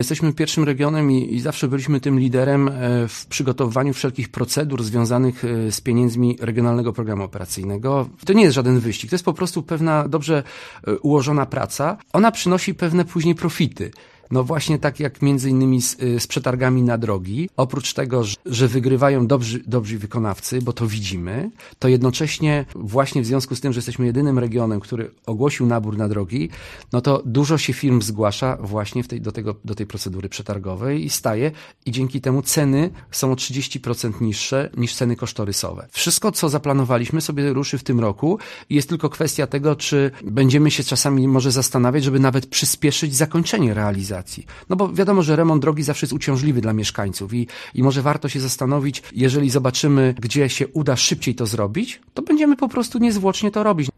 Jesteśmy pierwszym regionem i zawsze byliśmy tym liderem w przygotowywaniu wszelkich procedur związanych z pieniędzmi Regionalnego Programu Operacyjnego. To nie jest żaden wyścig, to jest po prostu pewna dobrze ułożona praca. Ona przynosi pewne później profity. No właśnie tak jak między innymi z przetargami na drogi. Oprócz tego, że wygrywają dobrzy wykonawcy, bo to widzimy, to jednocześnie właśnie w związku z tym, że jesteśmy jedynym regionem, który ogłosił nabór na drogi, no to dużo się firm zgłasza właśnie do tej procedury przetargowej i dzięki temu ceny są o 30% niższe niż ceny kosztorysowe. Wszystko, co zaplanowaliśmy, sobie ruszy w tym roku i jest tylko kwestia tego, czy będziemy się czasami może zastanawiać, żeby nawet przyspieszyć zakończenie realizacji. No bo wiadomo, że remont drogi zawsze jest uciążliwy dla mieszkańców i może warto się zastanowić, jeżeli zobaczymy, gdzie się uda szybciej to zrobić, to będziemy po prostu niezwłocznie to robić.